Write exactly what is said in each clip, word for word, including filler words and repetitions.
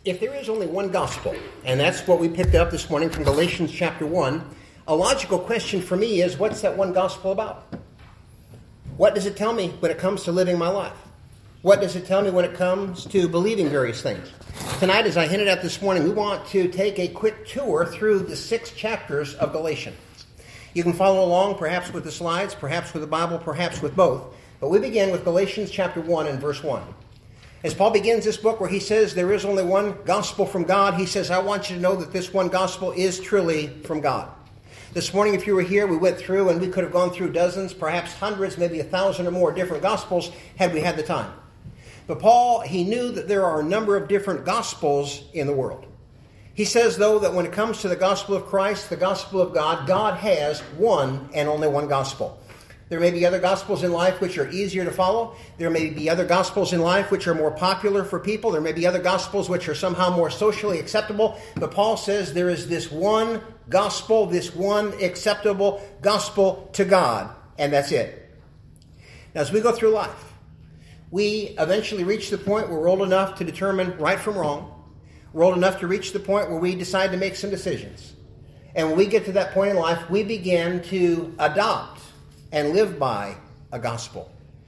If there is only one gospel, and that's what we picked up this morning from Galatians chapter one, a logical question for me is, what's that one gospel about? What does it tell me when it comes to living my life? What does it tell me when it comes to believing various things? Tonight, as I hinted at this morning, we want to take a quick tour through the six chapters of Galatians. You can follow along perhaps with the slides, perhaps with the Bible, perhaps with both. But we begin with Galatians chapter one and verse one. As Paul begins this book where he says there is only one gospel from God, he says, I want you to know that this one gospel is truly from God. This morning, if you were here, we went through and we could have gone through dozens, perhaps hundreds, maybe a thousand or more different gospels had we had the time. But Paul, he knew that there are a number of different gospels in the world. He says, though, that when it comes to the gospel of Christ, the gospel of God, God has one and only one gospel. There may be other gospels in life which are easier to follow. There may be other gospels in life which are more popular for people. There may be other gospels which are somehow more socially acceptable. But Paul says there is this one gospel, this one acceptable gospel to God, and that's it. Now, as we go through life, we eventually reach the point where we're old enough to determine right from wrong. We're old enough to reach the point where we decide to make some decisions. And when we get to that point in life, we begin to adopt and live by a gospel.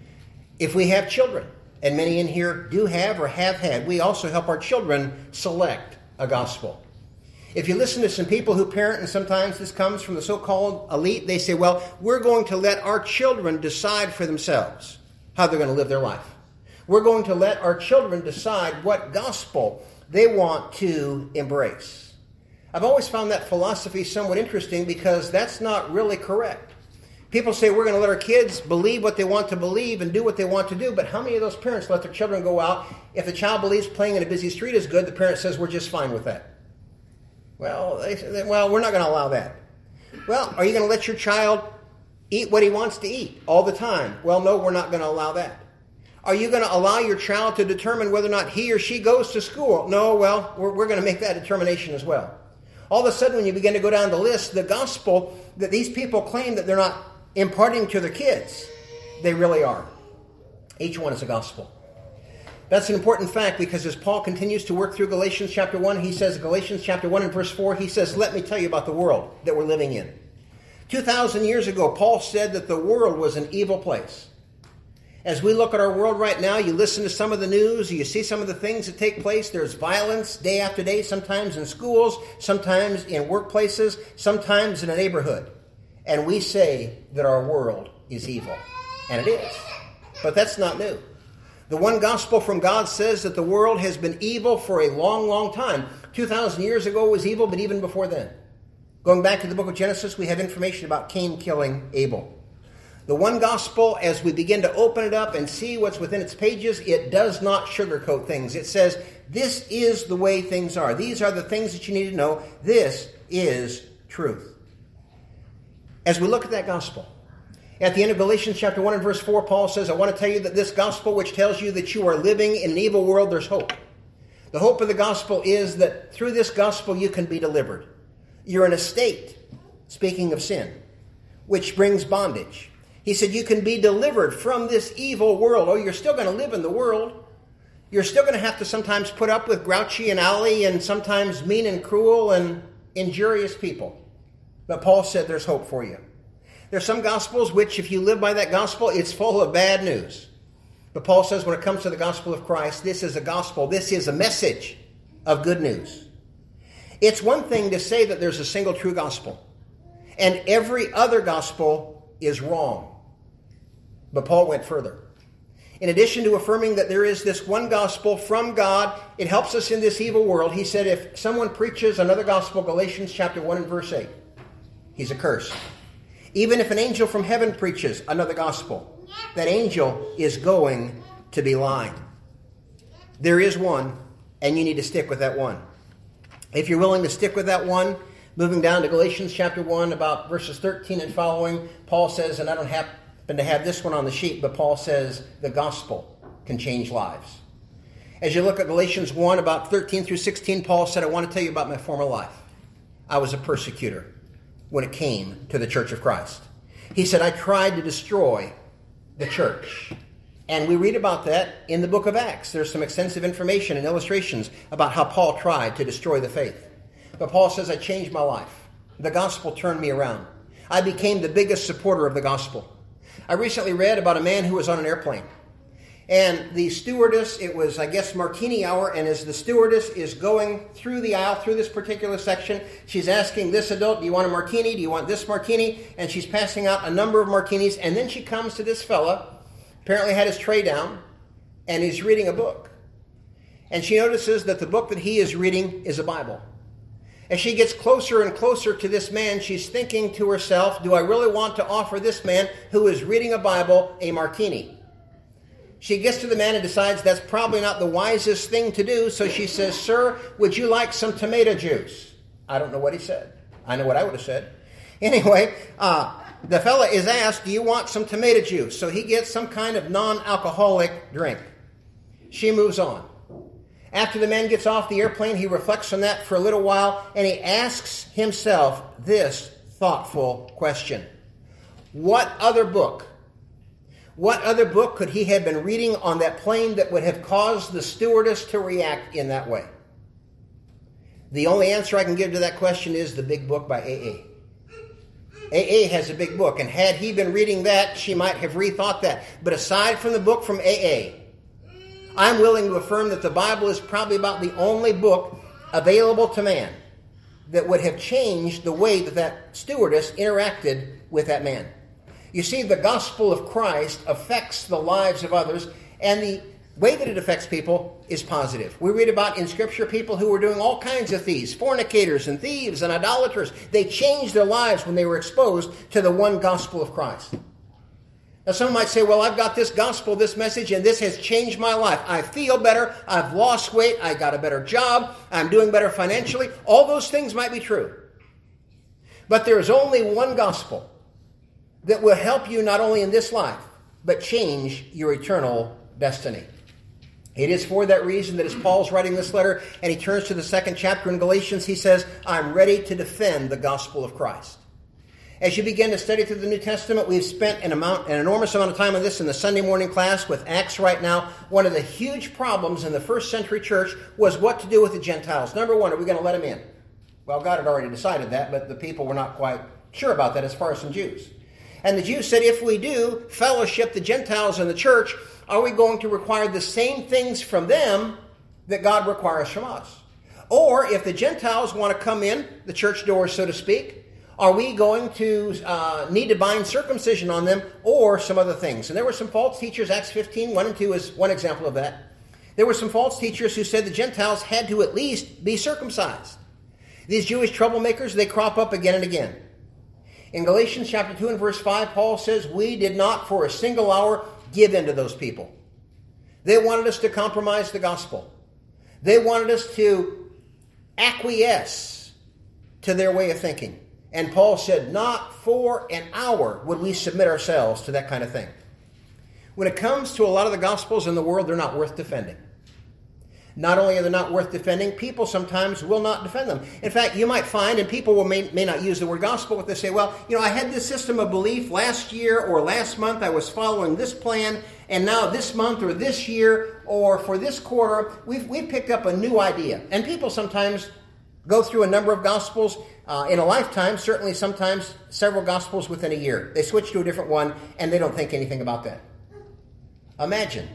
If we have children, and many in here do have or have had, we also help our children select a gospel. If you listen to some people who parent, and sometimes this comes from the so-called elite, they say, well, we're going to let our children decide for themselves how they're going to live their life. We're going to let our children decide what gospel they want to embrace. I've always found that philosophy somewhat interesting because that's not really correct. People say we're going to let our kids believe what they want to believe and do what they want to do, but how many of those parents let their children go out? If the child believes playing in a busy street is good, the parent says we're just fine with that. Well, they say, well, we're not going to allow that. Well, are you going to let your child eat what he wants to eat all the time? Well, no, we're not going to allow that. Are you going to allow your child to determine whether or not he or she goes to school? No, well, we're, we're going to make that determination as well. All of a sudden, when you begin to go down the list, the gospel that these people claim that they're not imparting to their kids, they really are. Each one is a gospel. That's an important fact because as Paul continues to work through Galatians chapter one, he says, Galatians chapter one and verse four, he says, let me tell you about the world that we're living in. two thousand years ago, Paul said that the world was an evil place. As we look at our world right now, you listen to some of the news, you see some of the things that take place. There's violence day after day, sometimes in schools, sometimes in workplaces, sometimes in a neighborhood. And we say that our world is evil. And it is. But that's not new. The one gospel from God says that the world has been evil for a long, long time. two thousand years ago it was evil, but even before then. Going back to the book of Genesis, we have information about Cain killing Abel. The one gospel, as we begin to open it up and see what's within its pages, it does not sugarcoat things. It says, this is the way things are. These are the things that you need to know. This is truth. As we look at that gospel, at the end of Galatians chapter one and verse four, Paul says, I want to tell you that this gospel which tells you that you are living in an evil world, there's hope. The hope of the gospel is that through this gospel you can be delivered. You're in a state, speaking of sin, which brings bondage. He said you can be delivered from this evil world. Oh, you're still going to live in the world. You're still going to have to sometimes put up with grouchy and owly and sometimes mean and cruel and injurious people. But Paul said there's hope for you. There's some gospels which, if you live by that gospel, it's full of bad news. But Paul says when it comes to the gospel of Christ, this is a gospel. This is a message of good news. It's one thing to say that there's a single true gospel, and every other gospel is wrong. But Paul went further. In addition to affirming that there is this one gospel from God, it helps us in this evil world. He said if someone preaches another gospel, Galatians chapter one and verse eight, he's accursed. Even if an angel from heaven preaches another gospel, that angel is going to be lying. There is one, and you need to stick with that one. If you're willing to stick with that one, moving down to Galatians chapter one, about verses thirteen and following, Paul says, and I don't happen to have this one on the sheet, but Paul says the gospel can change lives. As you look at Galatians one, about thirteen through sixteen, Paul said, I want to tell you about my former life. I was a persecutor when it came to the church of Christ. He said, I tried to destroy the church. And we read about that in the book of Acts. There's some extensive information and illustrations about how Paul tried to destroy the faith. But Paul says, I changed my life. The gospel turned me around. I became the biggest supporter of the gospel. I recently read about a man who was on an airplane. And the stewardess, it was, I guess, martini hour, and as the stewardess is going through the aisle, through this particular section, she's asking this adult, do you want a martini? Do you want this martini? And she's passing out a number of martinis, and then she comes to this fella, apparently had his tray down, and he's reading a book. And she notices that the book that he is reading is a Bible. As she gets closer and closer to this man, she's thinking to herself, do I really want to offer this man who is reading a Bible a martini? She gets to the man and decides that's probably not the wisest thing to do, so she says, sir, would you like some tomato juice? I don't know what he said. I know what I would have said. Anyway, uh, the fella is asked, do you want some tomato juice? So he gets some kind of non-alcoholic drink. She moves on. After the man gets off the airplane, he reflects on that for a little while, and he asks himself this thoughtful question. What other book, what other book could he have been reading on that plane that would have caused the stewardess to react in that way? The only answer I can give to that question is the big book by A A. A A has a big book, and had he been reading that, she might have rethought that. But aside from the book from A A, I'm willing to affirm that the Bible is probably about the only book available to man that would have changed the way that that stewardess interacted with that man. You see, the gospel of Christ affects the lives of others, and the way that it affects people is positive. We read about in Scripture people who were doing all kinds of things, fornicators and thieves and idolaters. They changed their lives when they were exposed to the one gospel of Christ. Now, some might say, well, I've got this gospel, this message, and this has changed my life. I feel better. I've lost weight. I got a better job. I'm doing better financially. All those things might be true. But there is only one gospel that will help you not only in this life, but change your eternal destiny. It is for that reason that as Paul's writing this letter, and he turns to the second chapter in Galatians, he says, I'm ready to defend the gospel of Christ. As you begin to study through the New Testament, we've spent an amount, an enormous amount of time on this in the Sunday morning class with Acts right now. One of the huge problems in the first century church was what to do with the Gentiles. Number one, are we going to let them in? Well, God had already decided that, but the people were not quite sure about that as far as some Jews. And the Jews said, if we do fellowship the Gentiles in the church, are we going to require the same things from them that God requires from us? Or if the Gentiles want to come in, the church doors, so to speak, are we going to uh, need to bind circumcision on them or some other things? And there were some false teachers. Acts fifteen, one and two is one example of that. There were some false teachers who said the Gentiles had to at least be circumcised. These Jewish troublemakers, they crop up again and again. In Galatians chapter two and verse five, Paul says, we did not for a single hour give in to those people. They wanted us to compromise the gospel. They wanted us to acquiesce to their way of thinking. And Paul said, not for an hour would we submit ourselves to that kind of thing. When it comes to a lot of the gospels in the world, they're not worth defending. Not only are they not worth defending, people sometimes will not defend them. In fact, you might find, and people will may, may not use the word gospel, but they say, well, you know, I had this system of belief last year or last month. I was following this plan, and now this month or this year or for this quarter, we've, we've picked up a new idea. And people sometimes go through a number of gospels uh, in a lifetime, certainly sometimes several gospels within a year. They switch to a different one, and they don't think anything about that. Imagine.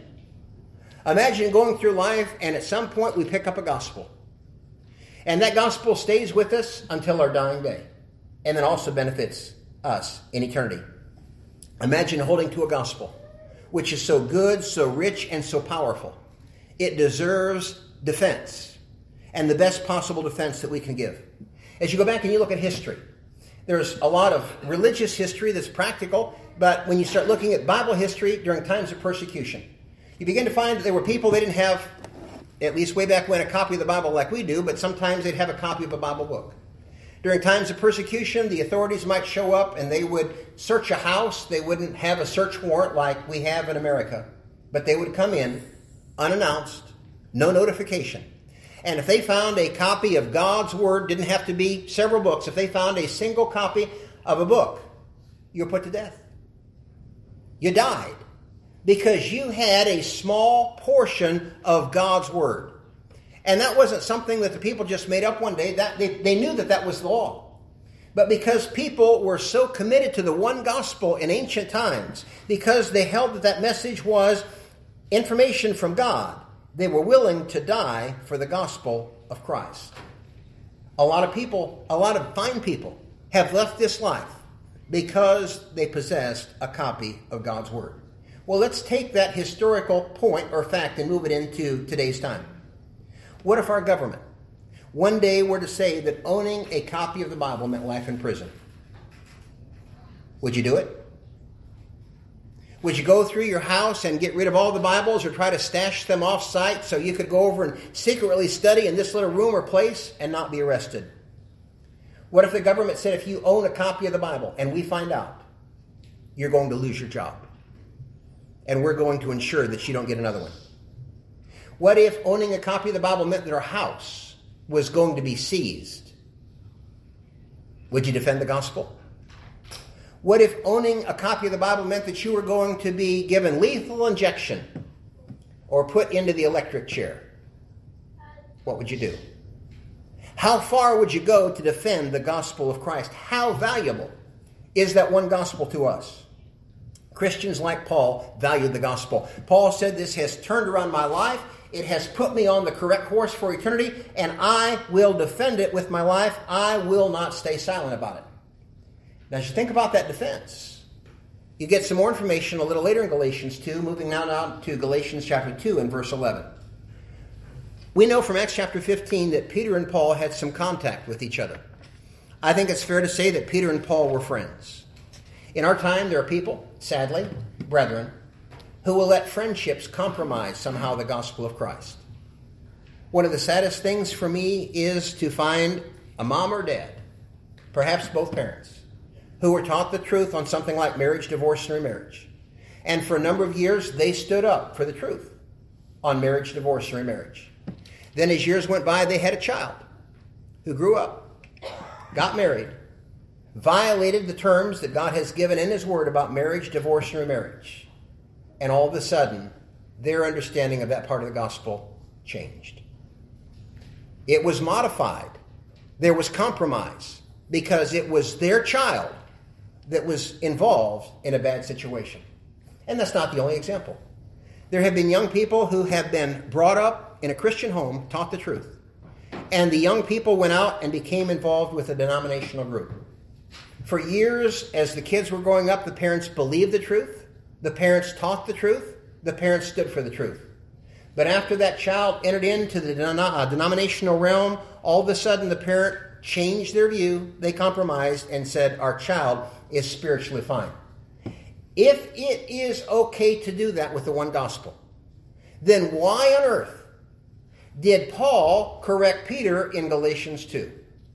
Imagine going through life, and at some point we pick up a gospel. And that gospel stays with us until our dying day, and then also benefits us in eternity. Imagine holding to a gospel which is so good, so rich, and so powerful. It deserves defense, and the best possible defense that we can give. As you go back and you look at history, there's a lot of religious history that's practical, but when you start looking at Bible history during times of persecution, you begin to find that there were people, they didn't have, at least way back when, a copy of the Bible like we do, but sometimes they'd have a copy of a Bible book. During times of persecution, the authorities might show up and they would search a house. They wouldn't have a search warrant like we have in America, but they would come in unannounced, no notification. And if they found a copy of God's Word, didn't have to be several books, if they found a single copy of a book, you were put to death. You died. because you had a small portion of God's Word. And that wasn't something that the people just made up one day. That they, they knew that that was the law. But because people were so committed to the one gospel in ancient times, because they held that that message was information from God, they were willing to die for the gospel of Christ. A lot of people, a lot of fine people, have left this life because they possessed a copy of God's Word. Well, let's take that historical point or fact and move it into today's time. What if our government one day were to say that owning a copy of the Bible meant life in prison? Would you do it? Would you go through your house and get rid of all the Bibles or try to stash them off-site so you could go over and secretly study in this little room or place and not be arrested? What if the government said if you own a copy of the Bible and we find out, you're going to lose your job and we're going to ensure that you don't get another one? What if owning a copy of the Bible meant that our house was going to be seized? Would you defend the gospel? What if owning a copy of the Bible meant that you were going to be given lethal injection or put into the electric chair? What would you do? How far would you go to defend the gospel of Christ? How valuable is that one gospel to us? Christians like Paul valued the gospel. Paul said, this has turned around my life. It has put me on the correct course for eternity, and I will defend it with my life. I will not stay silent about it. Now, as you think about that defense, you get some more information a little later in Galatians two, moving now, now to Galatians chapter two and verse eleven. We know from Acts chapter fifteen that Peter and Paul had some contact with each other. I think it's fair to say that Peter and Paul were friends. In our time, there are people, sadly, brethren, who will let friendships compromise somehow the gospel of Christ. One of the saddest things for me is to find a mom or dad, perhaps both parents, who were taught the truth on something like marriage, divorce, and remarriage. And for a number of years, they stood up for the truth on marriage, divorce, and remarriage. Then as years went by, they had a child who grew up, got married, violated the terms that God has given in His Word about marriage, divorce, and remarriage. And all of a sudden, their understanding of that part of the gospel changed. It was modified. There was compromise because it was their child that was involved in a bad situation. And that's not the only example. There have been young people who have been brought up in a Christian home, taught the truth. And the young people went out and became involved with a denominational group. For years, as the kids were growing up, the parents believed the truth. The parents taught the truth. The parents stood for the truth. But after that child entered into the denominational realm, all of a sudden the parent changed their view. They compromised and said, our child is spiritually fine. If it is okay to do that with the one gospel, then why on earth did Paul correct Peter in Galatians two?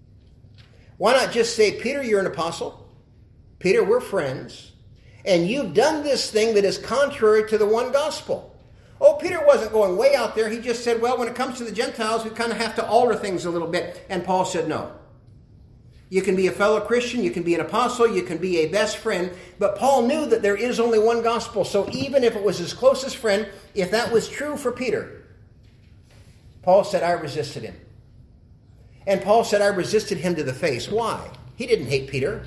Why not just say, Peter, you're an apostle. Peter, we're friends. And you've done this thing that is contrary to the one gospel. Oh, Peter wasn't going way out there. He just said, well, when it comes to the Gentiles, we kind of have to alter things a little bit. And Paul said, no. You can be a fellow Christian, you can be an apostle, you can be a best friend. But Paul knew that there is only one gospel. So even if it was his closest friend, if that was true for Peter, Paul said, I resisted him. And Paul said, I resisted him to the face. Why? He didn't hate Peter.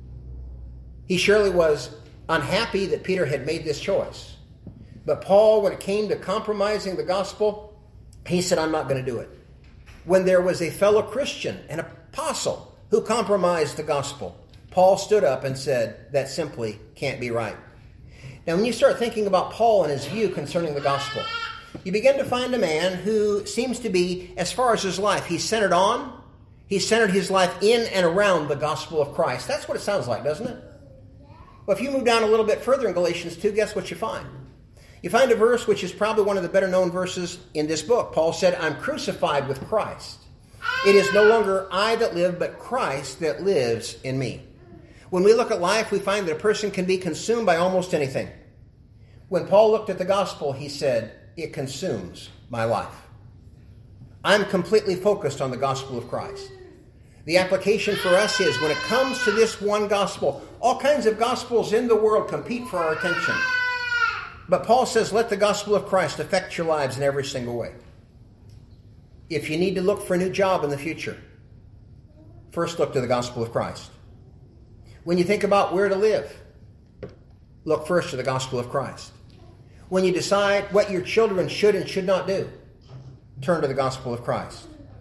He surely was unhappy that Peter had made this choice. But Paul, when it came to compromising the gospel, he said, I'm not going to do it. When there was a fellow Christian, an apostle, who compromised the gospel, Paul stood up and said, that simply can't be right. Now, when you start thinking about Paul and his view concerning the gospel, you begin to find a man who seems to be, as far as his life, he's centered on, he's centered his life in and around the gospel of Christ. That's what it sounds like, doesn't it? Well, if you move down a little bit further in Galatians two, guess what you find? You find a verse which is probably one of the better known verses in this book. Paul said, I'm crucified with Christ. It is no longer I that live, but Christ that lives in me. When we look at life, we find that a person can be consumed by almost anything. When Paul looked at the gospel, he said, it consumes my life. I'm completely focused on the gospel of Christ. The application for us is, when it comes to this one gospel, all kinds of gospels in the world compete for our attention. But Paul says, let the gospel of Christ affect your lives in every single way. If you need to look for a new job in the future, first look to the gospel of Christ. When you think about where to live, look first to the gospel of Christ. When you decide what your children should and should not do, turn to the gospel of Christ.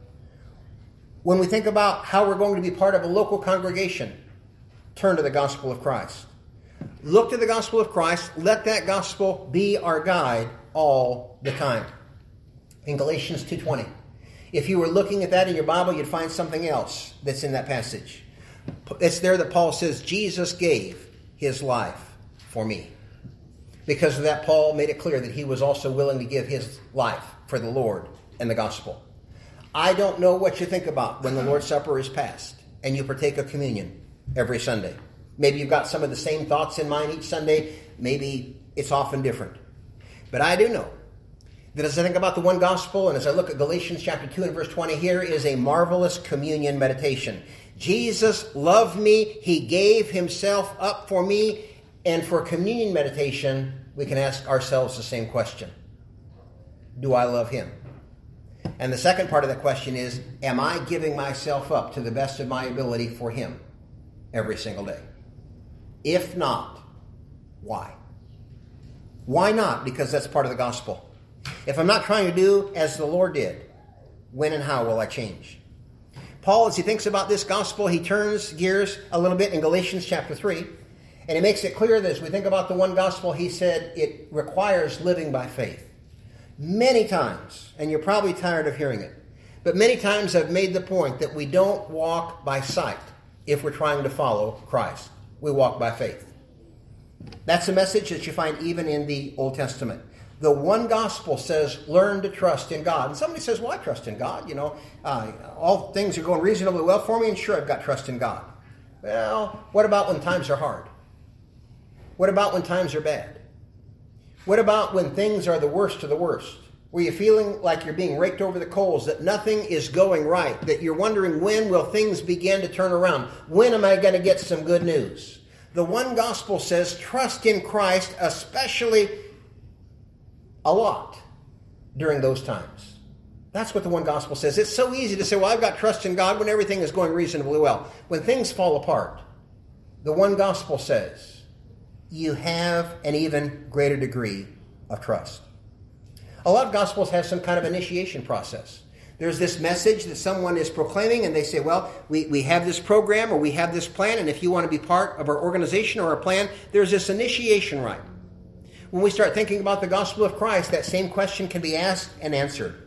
When we think about how we're going to be part of a local congregation, turn to the gospel of Christ. Look to the gospel of Christ. Let that gospel be our guide all the time. In Galatians two twenty, if you were looking at that in your Bible, you'd find something else that's in that passage. It's there that Paul says, Jesus gave his life for me. Because of that, Paul made it clear that he was also willing to give his life for the Lord and the gospel. I don't know what you think about when the Lord's Supper is passed and you partake of communion every Sunday. Maybe you've got some of the same thoughts in mind each Sunday. Maybe it's often different. But I do know that as I think about the one gospel and as I look at Galatians chapter two and verse twenty, here is a marvelous communion meditation. Jesus loved me. He gave himself up for me. And for communion meditation, we can ask ourselves the same question. Do I love him? And the second part of the question is, am I giving myself up to the best of my ability for him every single day? If not, why? Why not? Because that's part of the gospel. If I'm not trying to do as the Lord did, when and how will I change? Paul, as he thinks about this gospel, he turns gears a little bit in Galatians chapter three, and he makes it clear that as we think about the one gospel, he said it requires living by faith. Many times, and you're probably tired of hearing it, but many times I've made the point that we don't walk by sight if we're trying to follow Christ. We walk by faith. That's a message that you find even in the Old Testament. The one gospel says, learn to trust in God. And somebody says, well, I trust in God. You know, uh, all things are going reasonably well for me, and sure, I've got trust in God. Well, what about when times are hard? What about when times are bad? What about when things are the worst of the worst? Where you're feeling like you're being raked over the coals, that nothing is going right, that you're wondering when will things begin to turn around? When am I going to get some good news? The one gospel says trust in Christ, especially a lot during those times. That's what the one gospel says. It's so easy to say, well, I've got trust in God when everything is going reasonably well. When things fall apart, the one gospel says you have an even greater degree of trust. A lot of gospels have some kind of initiation process. There's this message that someone is proclaiming, and they say, well, we, we have this program or we have this plan, and if you want to be part of our organization or our plan, there's this initiation rite. When we start thinking about the gospel of Christ, that same question can be asked and answered.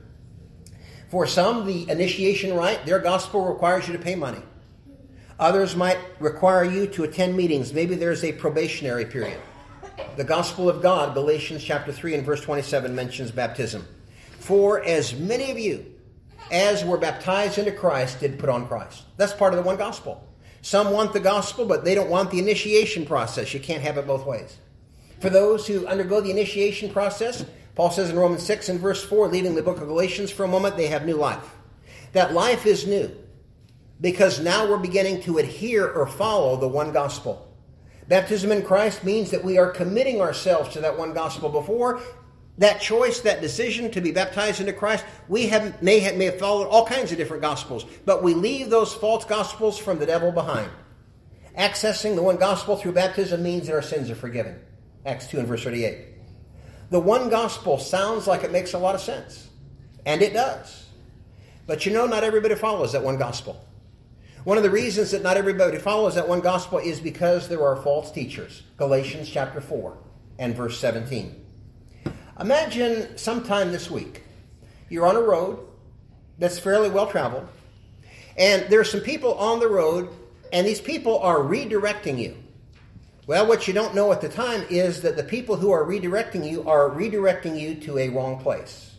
For some, the initiation rite, their gospel requires you to pay money. Others might require you to attend meetings. Maybe there's a probationary period. The gospel of God, Galatians chapter three and verse twenty-seven, mentions baptism. For as many of you as were baptized into Christ did put on Christ. That's part of the one gospel. Some want the gospel, but they don't want the initiation process. You can't have it both ways. For those who undergo the initiation process, Paul says in Romans six and verse four, leaving the book of Galatians for a moment, they have new life. That life is new because now we're beginning to adhere or follow the one gospel. Baptism in Christ means that we are committing ourselves to that one gospel. Before that choice, that decision to be baptized into Christ, we have, may, have, may have followed all kinds of different gospels, but we leave those false gospels from the devil behind. Accessing the one gospel through baptism means that our sins are forgiven. Acts two and verse thirty-eight. The one gospel sounds like it makes a lot of sense, and it does. But you know, not everybody follows that one gospel. One of the reasons that not everybody follows that one gospel is because there are false teachers. Galatians chapter four and verse seventeen. Imagine sometime this week, you're on a road that's fairly well traveled, and there are some people on the road, and these people are redirecting you. Well, what you don't know at the time is that the people who are redirecting you are redirecting you to a wrong place.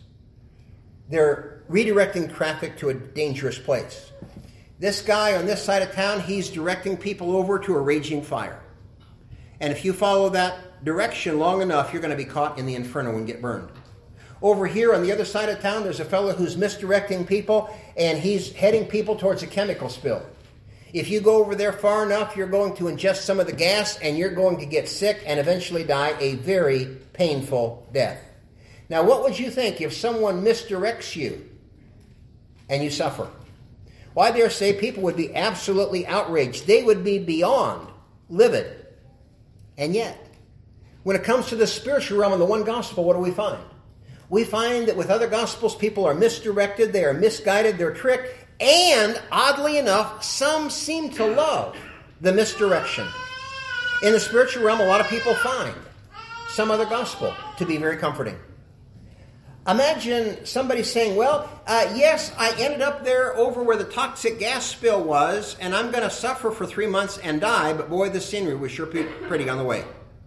They're redirecting traffic to a dangerous place. This guy on this side of town, he's directing people over to a raging fire. And if you follow that direction long enough, you're going to be caught in the inferno and get burned. Over here on the other side of town, there's a fellow who's misdirecting people, and he's heading people towards a chemical spill. If you go over there far enough, you're going to ingest some of the gas and you're going to get sick and eventually die a very painful death. Now, what would you think if someone misdirects you and you suffer? Well, I dare say people would be absolutely outraged. They would be beyond livid. And yet, when it comes to the spiritual realm and the one gospel, what do we find? We find that with other gospels, people are misdirected, they are misguided, they're tricked, and oddly enough, some seem to love the misdirection. In the spiritual realm, a lot of people find some other gospel to be very comforting. Imagine somebody saying, well, uh, yes, I ended up there over where the toxic gas spill was, and I'm going to suffer for three months and die, but boy, the scenery was sure pretty on the way.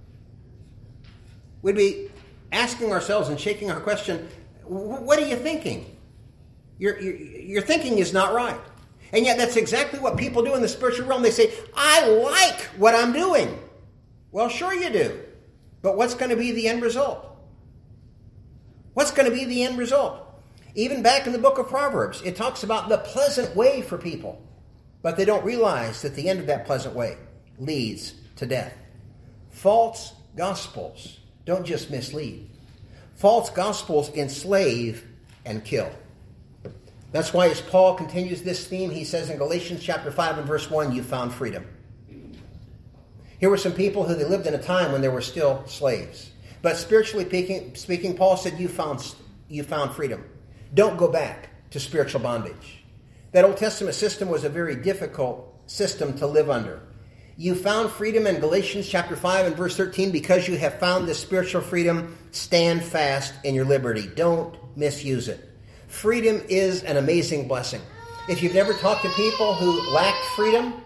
We'd be asking ourselves and shaking our question, what are you thinking? Your, your, your thinking is not right. And yet that's exactly what people do in the spiritual realm. They say, I like what I'm doing. Well, sure you do. But what's going to be the end result? What's going to be the end result? Even back in the book of Proverbs, it talks about the pleasant way for people. But they don't realize that the end of that pleasant way leads to death. False gospels don't just mislead. False gospels enslave and kill. That's why as Paul continues this theme, he says in Galatians chapter five and verse one, you found freedom. Here were some people who they lived in a time when they were still slaves. But spiritually speaking, speaking, Paul said, you found, you found freedom. Don't go back to spiritual bondage. That Old Testament system was a very difficult system to live under. You found freedom in Galatians chapter five and verse thirteen. Because you have found this spiritual freedom, stand fast in your liberty. Don't misuse it. Freedom is an amazing blessing. If you've never talked to people who lack freedom,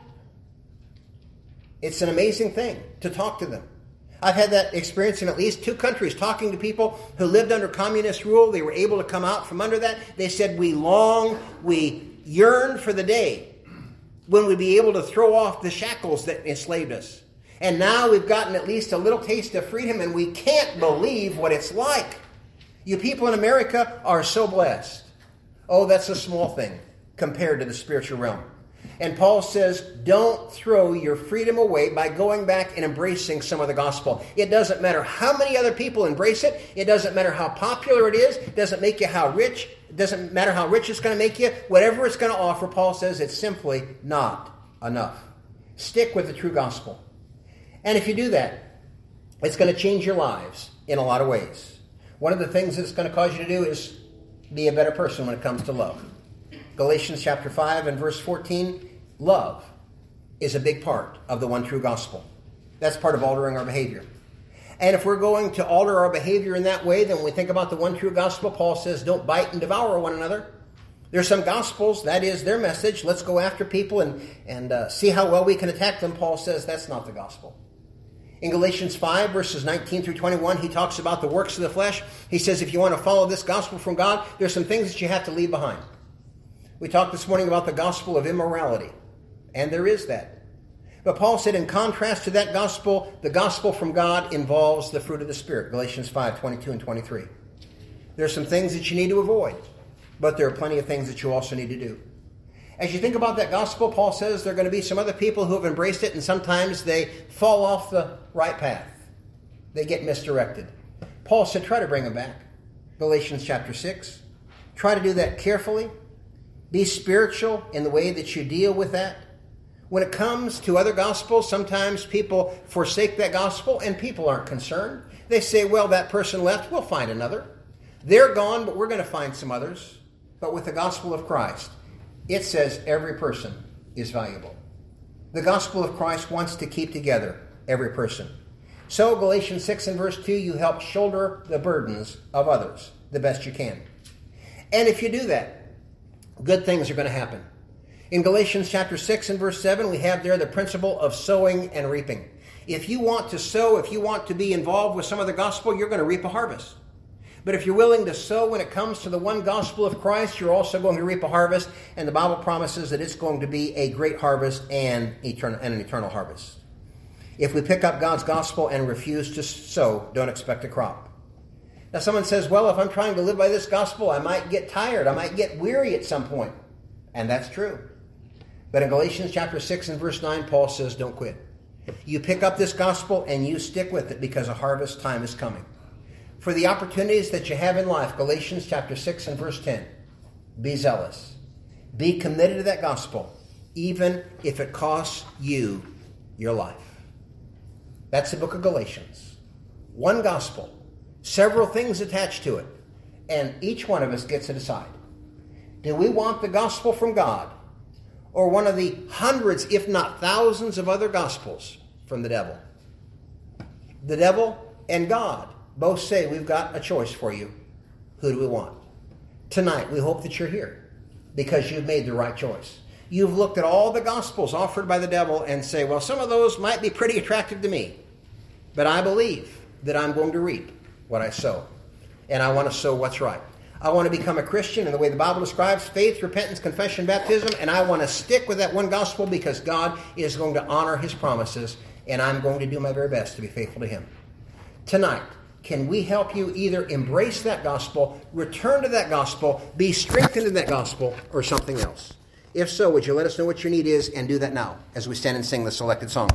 it's an amazing thing to talk to them. I've had that experience in at least two countries, talking to people who lived under communist rule. They were able to come out from under that. They said, we long, we yearn for the day when we'd be able to throw off the shackles that enslaved us. And now we've gotten at least a little taste of freedom, and we can't believe what it's like. You people in America are so blessed. Oh, that's a small thing compared to the spiritual realm. And Paul says, don't throw your freedom away by going back and embracing some of the gospel. It doesn't matter how many other people embrace it. It doesn't matter how popular it is. It doesn't make you how rich. It doesn't matter how rich it's going to make you. Whatever it's going to offer, Paul says, it's simply not enough. Stick with the true gospel. And if you do that, it's going to change your lives in a lot of ways. One of the things that it's going to cause you to do is be a better person when it comes to love. Galatians chapter five and verse fourteen, love is a big part of the one true gospel. That's part of altering our behavior. And if we're going to alter our behavior in that way, then when we think about the one true gospel, Paul says, don't bite and devour one another. There's some gospels, that is their message. Let's go after people and, and uh, see how well we can attack them. Paul says that's not the gospel. In Galatians five, verses nineteen through twenty-one, he talks about the works of the flesh. He says if you want to follow this gospel from God, there's some things that you have to leave behind. We talked this morning about the gospel of immorality, and there is that. But Paul said in contrast to that gospel, the gospel from God involves the fruit of the Spirit, Galatians five, twenty-two and twenty-three. There's some things that you need to avoid, but there are plenty of things that you also need to do. As you think about that gospel, Paul says there are going to be some other people who have embraced it, and sometimes they fall off the right path. They get misdirected. Paul said try to bring them back. Galatians chapter six. Try to do that carefully. Be spiritual in the way that you deal with that. When it comes to other gospels, sometimes people forsake that gospel and people aren't concerned. They say, well, that person left, we'll find another. They're gone, but we're going to find some others. But with the gospel of Christ, it says every person is valuable. The gospel of Christ wants to keep together every person. So Galatians six and verse two, you help shoulder the burdens of others the best you can. And if you do that, good things are going to happen. In Galatians chapter six and verse seven, we have there the principle of sowing and reaping. If you want to sow, if you want to be involved with some of the gospel, you're going to reap a harvest. But if you're willing to sow when it comes to the one gospel of Christ, you're also going to reap a harvest. And the Bible promises that it's going to be a great harvest and, eternal, and an eternal harvest. If we pick up God's gospel and refuse to sow, don't expect a crop. Now someone says, well, if I'm trying to live by this gospel, I might get tired. I might get weary at some point. And that's true. But in Galatians chapter six and verse nine, Paul says, don't quit. You pick up this gospel and you stick with it because a harvest time is coming. For the opportunities that you have in life, Galatians chapter six and verse ten, be zealous. Be committed to that gospel, even if it costs you your life. That's the book of Galatians. One gospel, several things attached to it, and each one of us gets to decide. Do we want the gospel from God, or one of the hundreds, if not thousands, of other gospels from the devil? The devil and God both say we've got a choice for you. Who do we want? Tonight, we hope that you're here because you've made the right choice. You've looked at all the gospels offered by the devil and say, well, some of those might be pretty attractive to me, but I believe that I'm going to reap what I sow, and I want to sow what's right. I want to become a Christian in the way the Bible describes: faith, repentance, confession, baptism, and I want to stick with that one gospel because God is going to honor his promises, and I'm going to do my very best to be faithful to him. Tonight, can we help you either embrace that gospel, return to that gospel, be strengthened in that gospel, or something else? If so, would you let us know what your need is and do that now as we stand and sing the selected song?